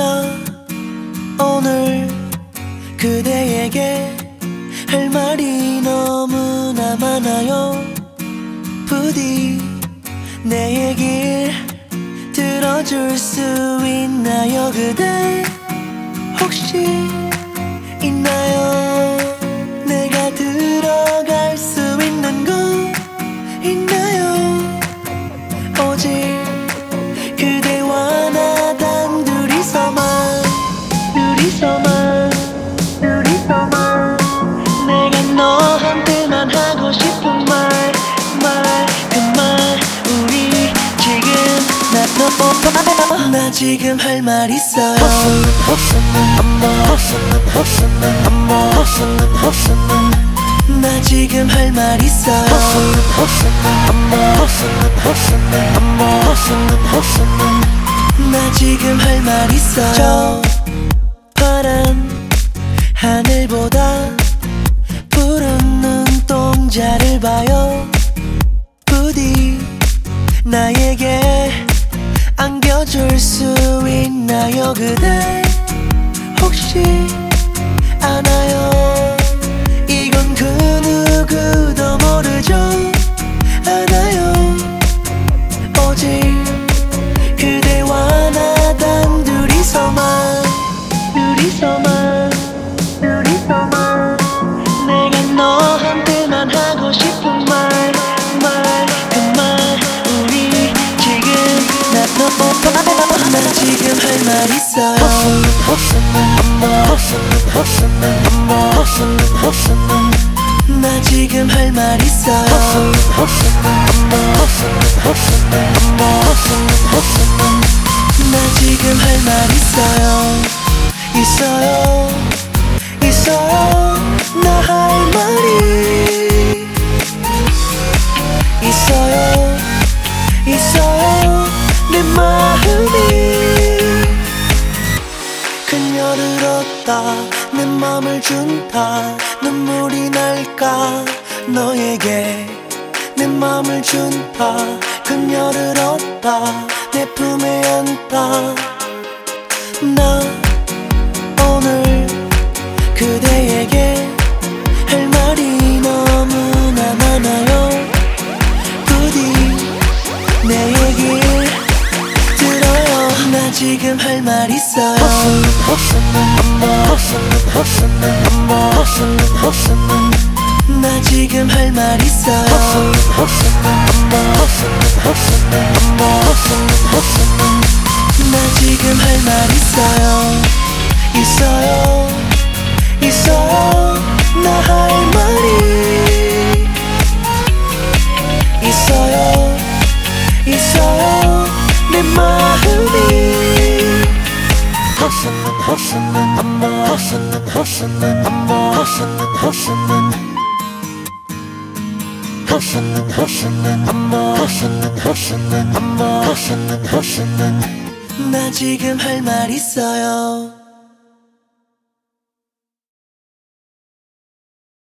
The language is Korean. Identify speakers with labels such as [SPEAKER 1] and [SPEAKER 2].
[SPEAKER 1] 나 오늘 그대에게 할 말이 너무나 많아요. 부디 내 얘길 들어줄 수 있나요? 그대 혹시 있나요? 내가 들어갈 수 있는 곳 있나요? 오직 그대와 나 단둘이서만 내가 너한테만 하고 싶은 말 그 말 우리 지금 나 지금 할 말 있어요. 나 지금 할 말 있어요. 나 지금 할 말 있어요. 저 파란 하늘보다 푸른 눈동자를 봐요. 부디 나에게 안겨줄 수 있나요? 그대 혹시 아나요? 이건 그 누구도 모르죠. 아나요? 오직 그대와 나 단둘이서만 내가 너한테만 하고 싶은 말 그 말 우리 지금 나 지금 할 말 있어요. 나 지금 할 말 있어요. 나 지금 할 말 있어요. 나 할 말이 있어요. 내 마음이 그녀를 얻다 내 맘을 준다. 눈물이 날까 너에게 내 맘을 준다. 그녀를 얻다 내 품에 안다. 나 오늘 그대에게 할 말이 너무나 많아요. 부디 내 얘길 들어요. 나 지금 할 말 있어요. 나 지금 할 말 있어요. 나 지금 할 말 있어요. 나 할 말이 있어요. 내 마음이 나 지금 할 말 있어요.